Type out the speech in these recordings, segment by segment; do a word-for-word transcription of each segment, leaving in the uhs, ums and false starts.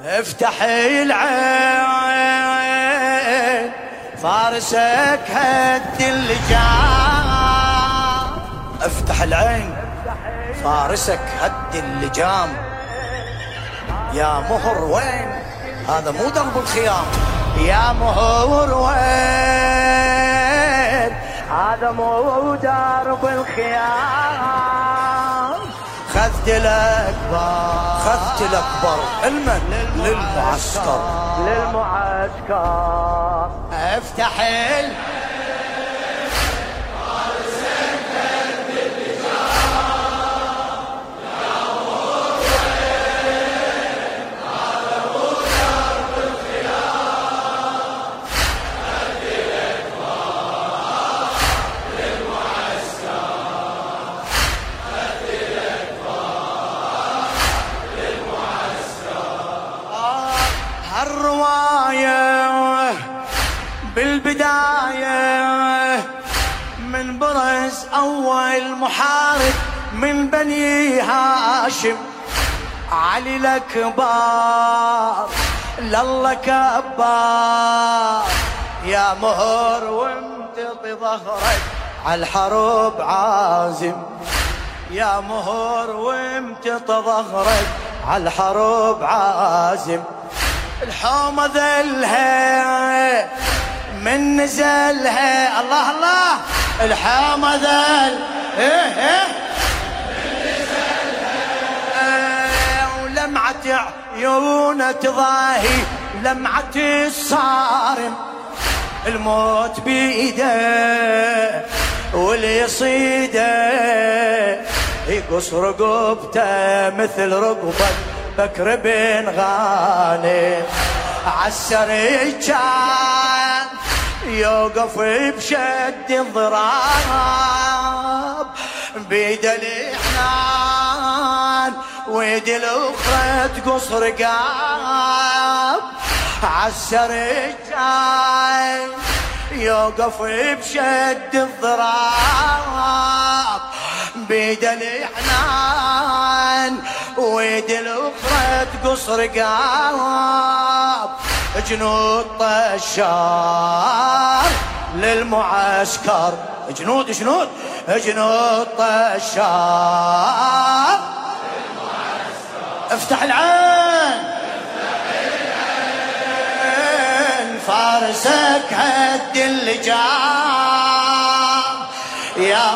افتح العين فارسك هد اللجام. افتح العين فارسك هد اللجام. يا مهر وين؟ هذا مو درب الخيام. يا مهر وين؟ هذا مو درب الخيام. خذت الأكبر خذت الأكبر المن للمعسكر للمعسكر. افتح ال الرواية بالبداية من برز أول محارب من بني هاشم علي الأكبر لله كبار. يا مهر وامتطي ظهرك عالحرب عازم. يا مهر وامتطي ظهرك عالحرب عازم. الحومة ذلها من نزلها الله الله. الحومة ذل ايه ايه من نزلها ولمعة عيونه تضاهي لمعة الصارم. الموت بيده واللي يصيده يقص رقبته مثل رقبة بكر بن غانم. عالسري كان يوقف بشد الضراب بيد الإحنان ويد الأخرى تقص رقاب. عالسري كان يوقف بشد الضراب بيد الإحنان ويد الأخرى تقص رقاب. جنود طشار للمعسكر. جنود جنود جنود طشار للمعسكر. افتح العين فارسك هد اللجام. يا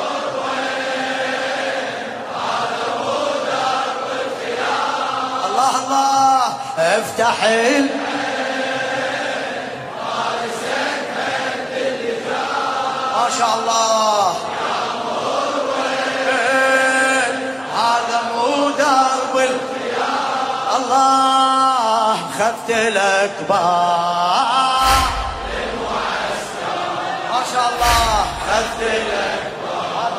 الله الله. افتح ال فارسك هد اللجام. ما شاء الله. هذا مو درب الخيام. الله خذت الأكبر للمعسكر. ما شاء الله خذت الأكبر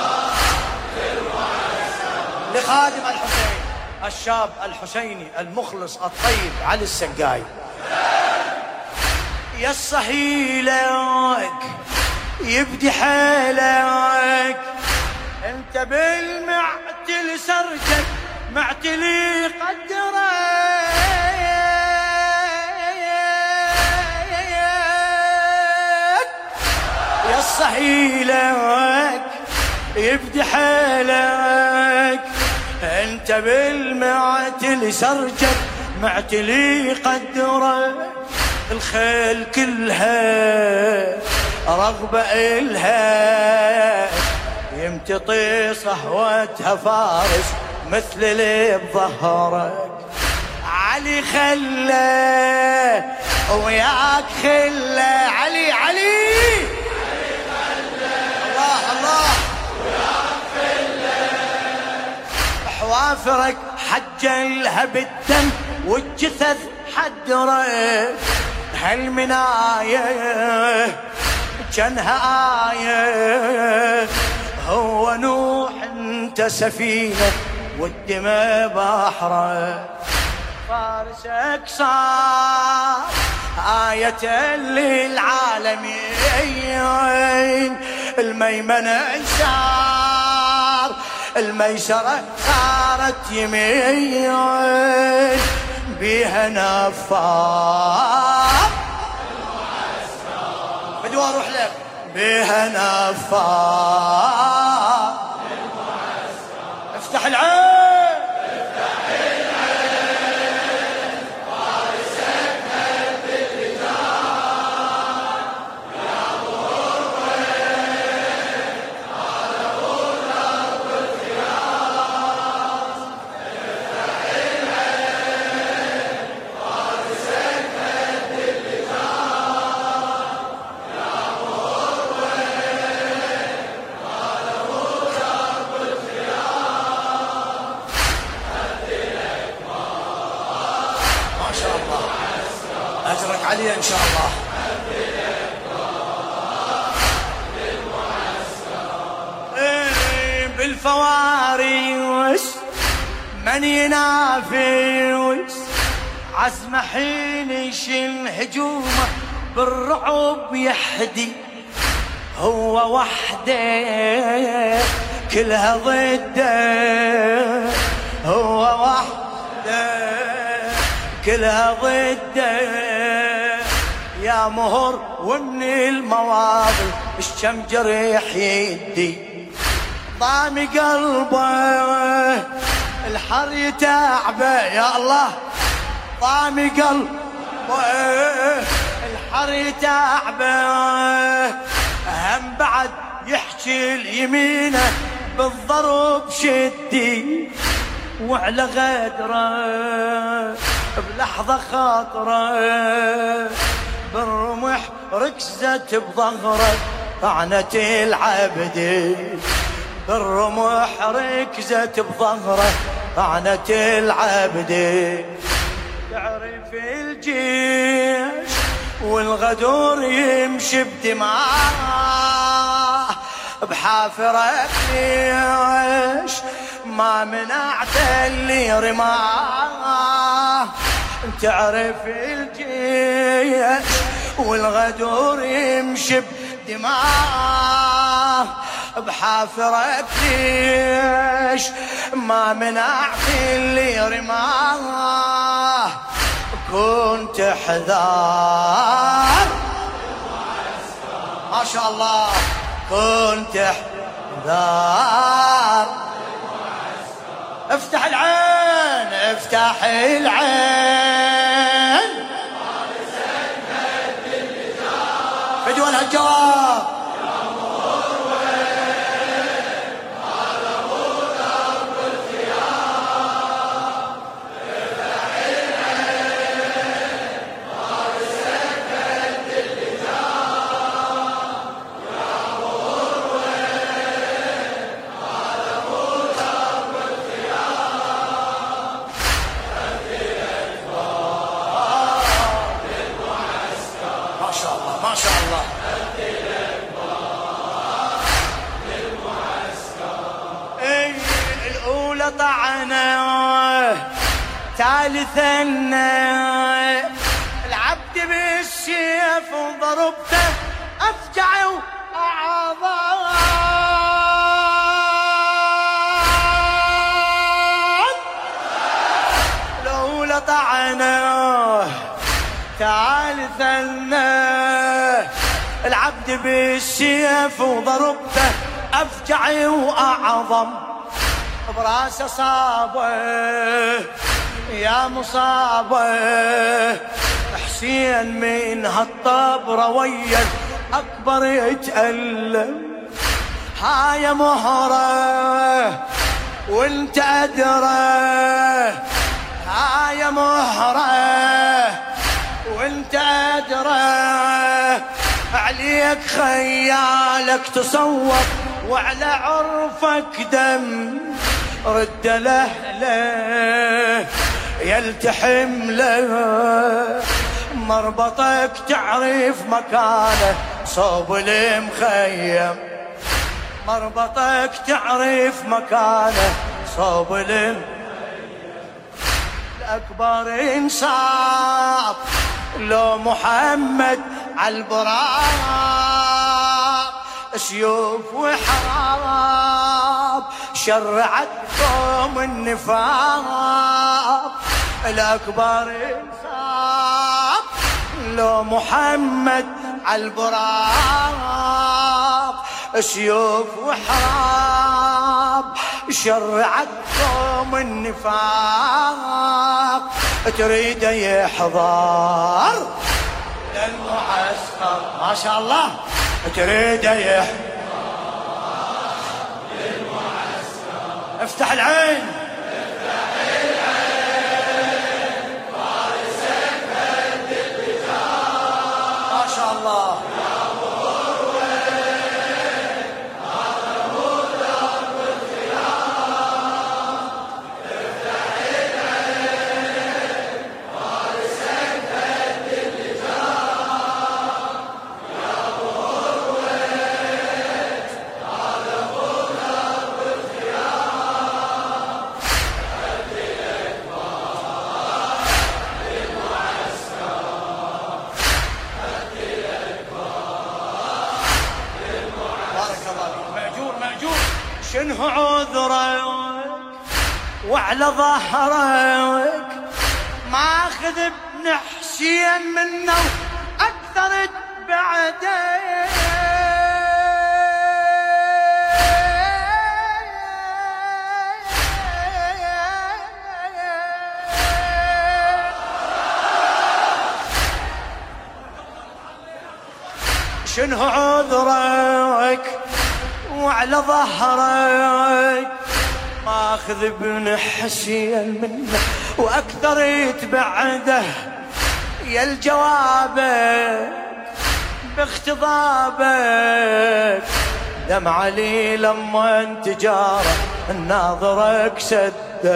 للمعسكر. لخادم الحسين الشاب الحسيني المخلص الطيب علي السقاي. يا الصهيلك يبدي حيلك انت بالمعتل سرجك معتلي قدرك. يا الصهيلك يبدي حيلك انت بالمعتل سرجك معتلي قدرك. الخيل كلها رغبة إلها يمتطي صهوتها فارس مثل اللي بظهرك. علي خله وياك خله. علي علي الله الله. وياك خله حوافرك حجلها بالدم والجثث حدرك. هالمناية جنها آية هو نوح انت سفينة والدماء بحرك. فارسك صار آية للعالمين. الميمنة انشار الميسرة صارت يمين. بيها نفار بدو اروح لك بيها نفار افتح العين أجرك علي إن شاء الله. إيه بالفوارس من ينافس عزم حين يشن هجومه بالرعب يحدي هو وحده كلها ضده هو وحده كلها ضده يا مهر ومن المواضي الشم جريح يدي ضامي قلبه الحر يتعبه يا الله ضامي قلبه الحر يتعبه هم بعد يحكي اليمينه بالضرب شدي وعلى غدره بلحظة خاطره بالرمح ركزت بظهره طعنة العبد بالرمح ركزت بظهره طعنة العبد تعرف الجيش والغدور يمشي بدماء بحافرك ليش ما منعت اللي رماه تعرف الجيش والغدور يمشي بدماء بحافرك ليش ما منعت اللي رماه كنت حذار ما شاء الله كنت حذار افتح العين افتح العين بدون هالجواب ما شاء الله اي الاولى طعنه ثالثا العبد بالسيف وضربته افجع واعظم الاولى طعنه ثالثا العبد بالسيف وضربته افجع واعظم براسه صابه يا مصابه حسين من هالطبره ويا اكبر يتألم هاي مهره وانت ادرى هاي مهره وانت ادرى عليك خيالك تصور وعلى عرفك دم رد له يلتحم له مربطك تعرف مكانه صوب المخيم مربطك تعرف مكانه صوب المخيم الأكبر انصاف لو محمد عالبراق سيوف وحراب شرعت قوم النفاق الأكبر انصاب لو محمد عالبراق سيوف وحراب شرعتكم النفاق تريد يحضر للمعسكر ما شاء الله تريد يحضر للمعسكر افتح العين الله شنو عذرك وعلى ظهرك ماخذ ابن حسين منه اكثر بعدك شنو عذرك وعلى ظهرك ماخذ ابن حسين منه واكثر يتبعده يا الجوابك باختضابك دم علي لما انتجاره الناظرك سده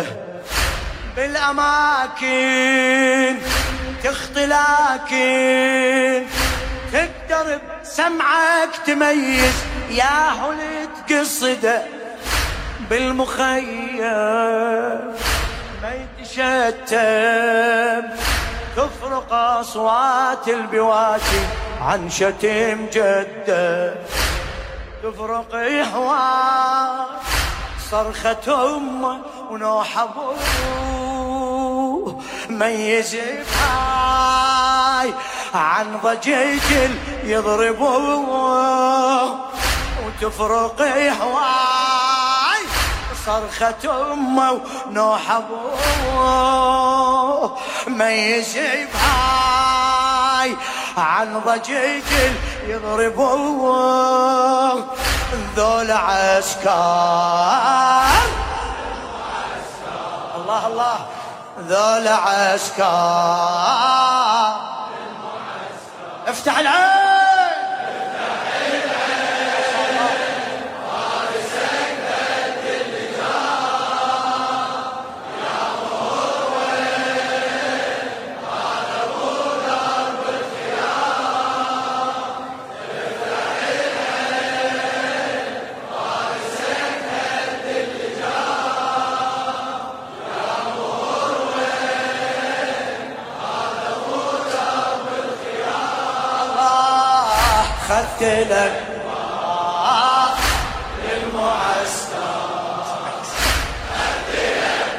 بالاماكن تخطي لكن تقدر بسمعك تميز يا هل تقصده بالمخيم ما يتشتم تفرق اصوات البواتي عن شتم جده تفرق حوار صرخة امه ونوح ابوه ميز بهاي عن ضجيج يضربوه وتفرق هواي صرخة امه ونوح ابوه ميز بهاي عن ضجيج يضربوه ذول عسكر الله الله ذول عسكر افتح العين خذت لك للمعسكر خذت لك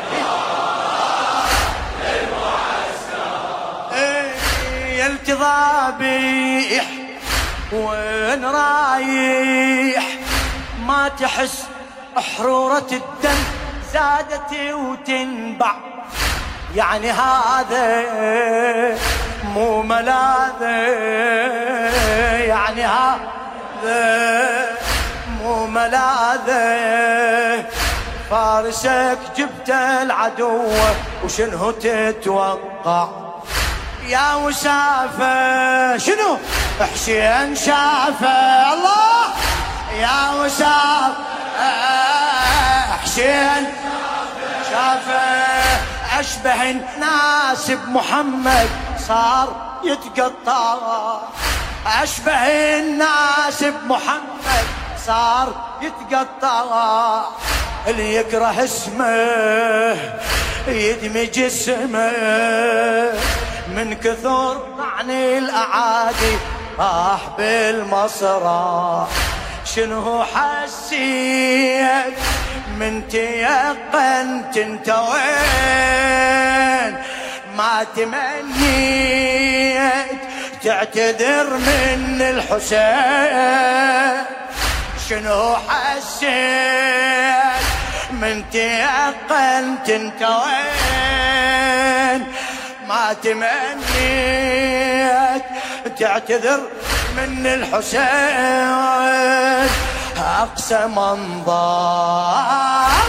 للمعسكر يا التضابيح وين رايح ما تحس حرورة الدم زادت وتنبع يعني هذا مو ملاذ يعني هذا مو ملاذ فارسك جبت العدو وشنو تتوقع يا وسافة شنو حسين شافه الله يا وسافة حسين شافه أشبه الناس بمحمد صار يتقطع أشبه الناس بمحمد صار يتقطع اللي يكره اسمه يدمج اسمه من كثر طعن الأعادي راح بالمصرع شنو حسيت من تيقنت انت وين ما تمنيت تعتذر من الحسين، شنو حسيت من تيقنت انت وين؟ ما تمنيت تعتذر من الحسين، أقسى منظر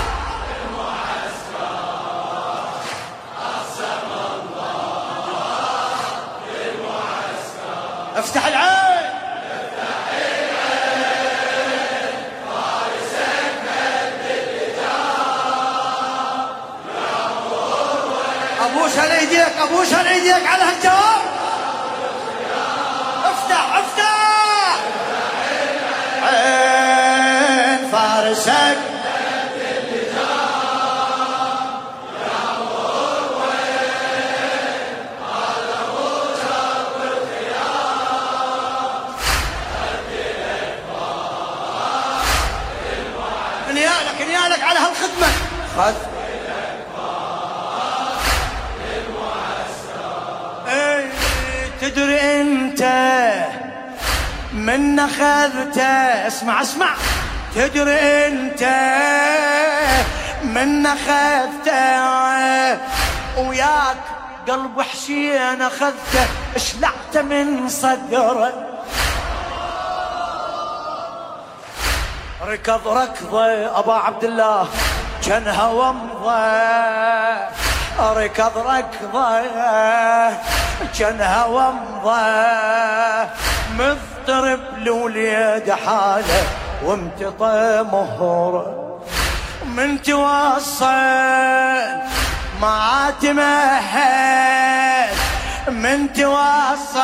افتح العين افتح العين فارسك مد الجار يا ابوس ايديك ابوس ايديك على هالجواب. افتح افتح عين فارسك نيالك على هالخدمة. خذ ايه تدري انت من اخذته، اسمع اسمع، تدري انت من اخذته وياك قلب حسين اخذته، اشلعته من صدره، ركض ركضه ابا عبد الله جنها ومضى، ركض ركضه جنها ومضى، مضطرب لوليد حاله وامتطى مهره، من توصل ما تمهل، من توصل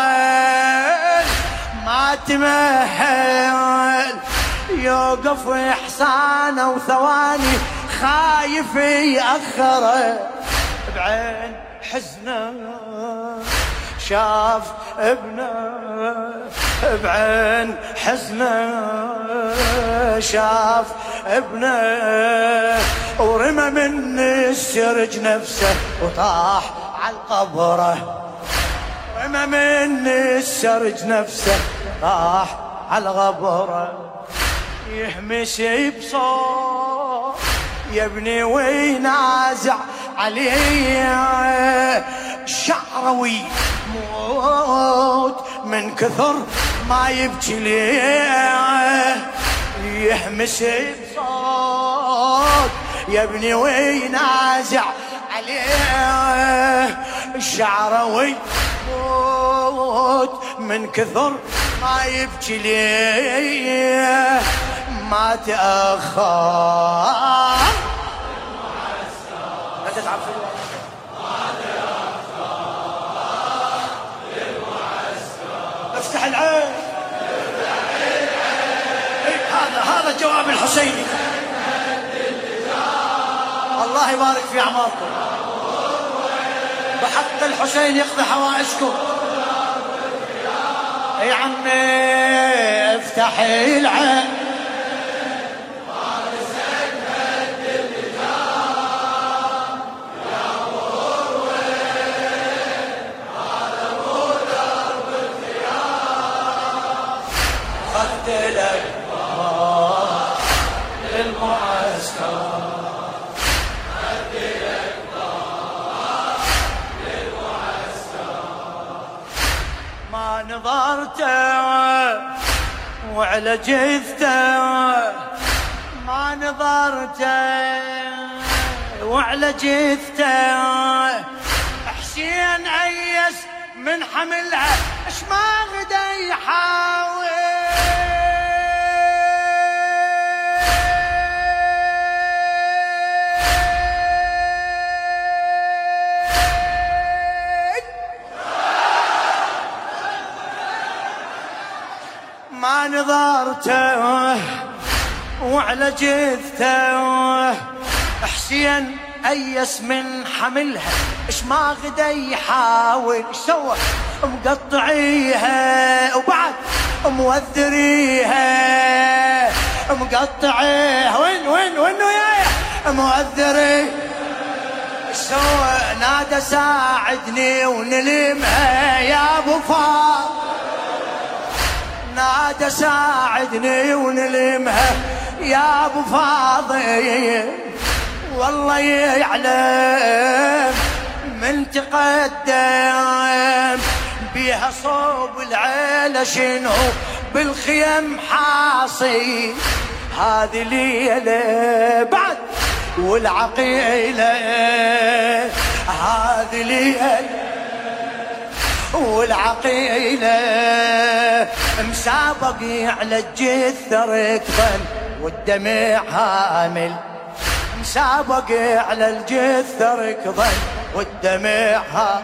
ما تمهل، يوقف إحسانه وثواني خايف يأخره، بعين حزنه شاف ابنه، بعين حزنه شاف ابنه، ورمى من السرج نفسه وطاح على القبره، رمى من السرج نفسه طاح على الغبره، يهمس بصوت يا ابني وينازع عليه، شعروي موت من كثر ما يبكي ليه، يهمس بصوت يا ابني وينازع عليه، شعروي موت من كثر ما يبكي ليه، ما تأخر لا تتعب في الوقت، ما تأخر للمعسكر، افتح العين افتح العين، هذا هذا الجواب الحسيني. الله يبارك في أعماركم، بحق الحسين يقضي حوائجكم. يا عمي افتح العين فارسك مد الجار يا مروين، هذا مو درب الخيار، خذت لك ضار للمعسكر، خذت لك ضار للمعسكر، ما نظرته وعلى جثته، ما نظرته وعلى جثته، حسين أيس من حملها اش ما غدا يحاول، ما نظرته وعلى جثته، حسين أيس من حملها اش ما غدا يحاول، اش سوى؟ مقطعيها وبعد موذريها، مقطعيها وين وين وين وياي موذري، اش سوى نادى ساعدني ونلمها يا ابو فاضل، نادى ساعدني ونلمها يا ابو فاضل، والله يعلم من تقدم بيها صوب العيلة شنو بالخيم حاصي، هذه ليلة بعد والعقيلة، هذه ليلة والعقيلة، مسابق على الجثة ركبا والدمع هامل، مسابق على الجثة ركضا والدمع هامل،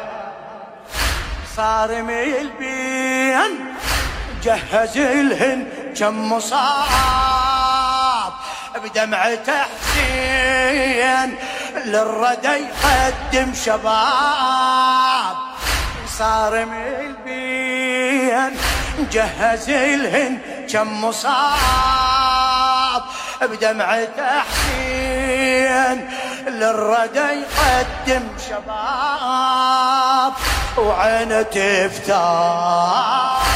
صارم البين جهز الهن كم مصاب، بدمعة حسين للردى يقدم شباب، صارم البين جهز الهن كم مصاب، بدمعة حسين للردى يقدم شباب، وعينه تفتح